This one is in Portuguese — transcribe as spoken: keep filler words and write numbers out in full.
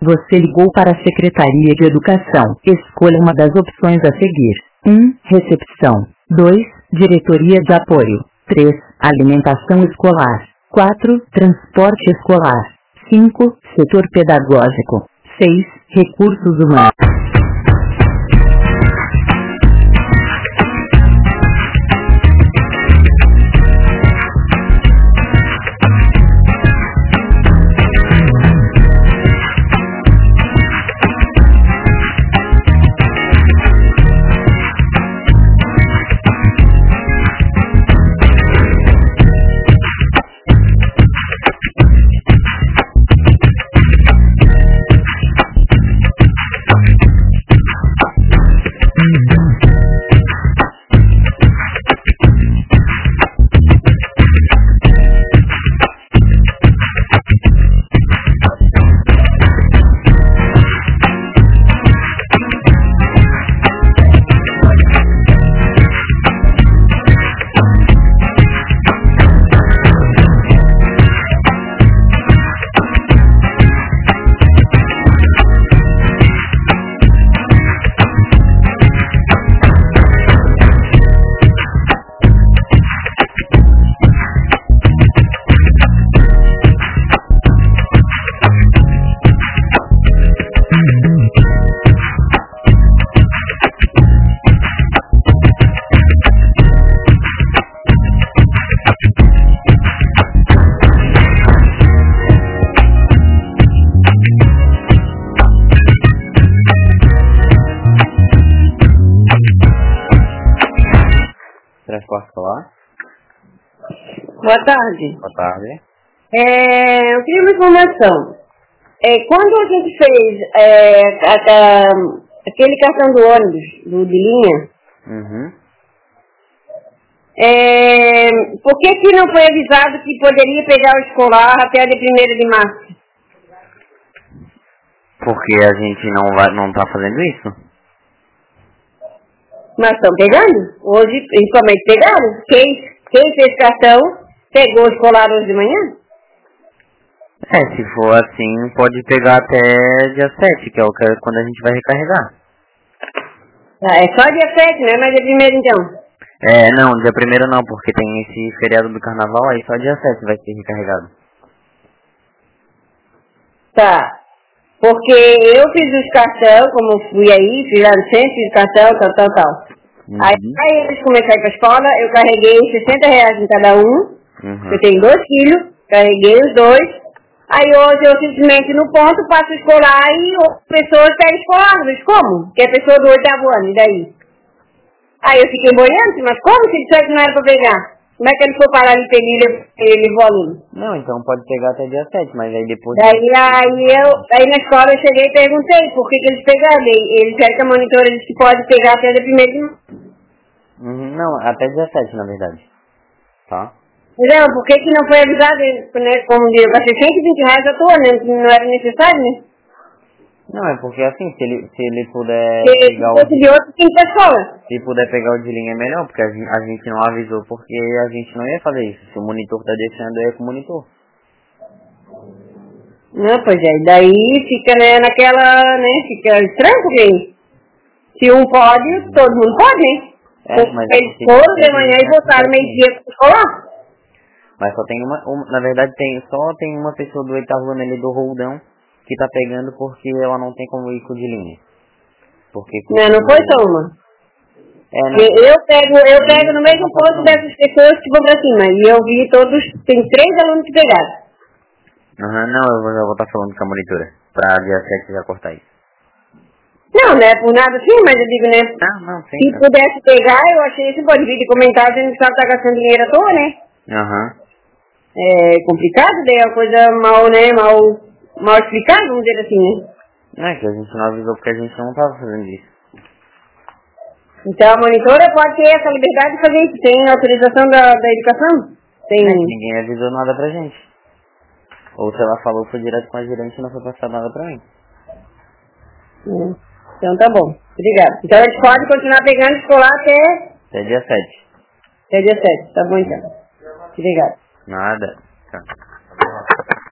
Você ligou para a Secretaria de Educação. Escolha uma das opções a seguir. um. Recepção. dois. Diretoria de Apoio. três. Alimentação escolar. quatro. Transporte escolar. cinco. Setor pedagógico. seis. Recursos humanos. Transporte escolar? Boa tarde. Boa tarde. É, eu queria uma informação. É, quando a gente fez é, a, a, aquele cartão do ônibus, do, de linha, Uhum. é, por que que não foi avisado que poderia pegar o escolar até a de primeiro de março? Porque a gente não vai, não tá fazendo isso? Mas estão pegando? Hoje, principalmente pegaram. Quem, quem fez cartão, pegou o escolar hoje de manhã? É, se for assim, pode pegar até dia sete, que é o que é quando a gente vai recarregar. Ah, é só dia sete, né? Mas é primeiro então. É, não, dia primeiro não, porque tem esse feriado do carnaval, aí só dia sete vai ser recarregado. Tá. Porque eu fiz os cartão, como fui aí, fiz lá no centro, fiz cartão, tal, tal, tal. Uhum. Aí, aí eles começaram a ir pra escola, eu carreguei sessenta reais em cada um. Uhum. Eu tenho dois filhos, carreguei os dois. Aí hoje eu simplesmente no ponto passo escolar e outras pessoas pegam escolar, mas como? Que é pessoa do oitavo ano, e daí? Aí eu fiquei boiando, mas como se disser que não era pra pegar? Como é que ele foi parar ali e ele, ele levou o aluno? Não, então pode pegar até dia sete, mas aí depois... Daí aí eu, aí na escola eu cheguei e perguntei por que, que eles pegaram. E eles disseram que a monitora disse que pode pegar até a primeira de março. Uhum, não, até dia sete, na verdade. Tá? Não, por que, que não foi avisado, né? Como eu gastei cento e vinte reais à toa, né? Não era necessário, né? Não, é porque assim, se ele, se ele puder Se pegar o... fosse de outro, tinha que ir pra escola. Se puder pegar o de linha é melhor, porque a gente, a gente não avisou, porque a gente não ia fazer isso. Se o monitor tá deixando, é com o monitor. Não, pois é. Daí fica, né, naquela, né? Fica estranho, porque se um pode, todo mundo pode, né? É, mas é Eles porque- foram de manhã e voltaram meio-dia pra escolar. Mas só tem uma, uma- na verdade tem, só tem uma pessoa do oitavo ano ali do roldão que tá pegando porque ela não tem como ir com o de linha. Porque... Não, não foi só uma. É, não. Eu eu pego, eu pego no mesmo ponto dessas pessoas que vão pra cima. E eu vi todos, tem três alunos que pegaram. Aham, não, eu vou, eu vou estar falando com a monitora. Pra dia sete já cortar isso. Não, não é por nada assim, mas eu digo, né? Não, não, sim. Se pudesse pegar, eu achei esse pode vir de comentar, dizendo que tá gastando dinheiro à toa, né? Aham. É complicado, daí é uma coisa mal, né? Mal, mal explicada, vamos dizer assim, né? Não é que a gente não avisou porque a gente não tava fazendo isso. Então a monitora pode ter essa liberdade de fazer isso. Tem autorização da, da educação? Tem. É que ninguém avisou nada pra gente. Ou se ela falou, foi direto com a gerente e não foi passar nada pra mim. Hum. Então tá bom. Obrigada. Então a gente pode continuar pegando escolar até... Até dia sete. Até dia sete. Tá bom então. Obrigada. Nada. Tá.